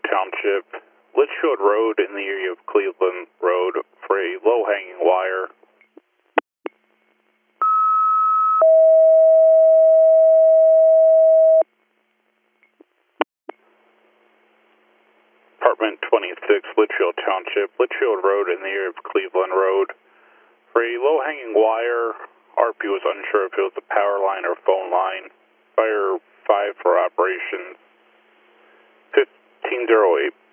Township, Litchfield Road in the area of Cleveland Road for a low-hanging wire. Apartment 26, Litchfield Township, Litchfield Road in the area of Cleveland Road for a low-hanging wire. RP was unsure if it was a power line or phone line. Fire 5 for operations. 1508.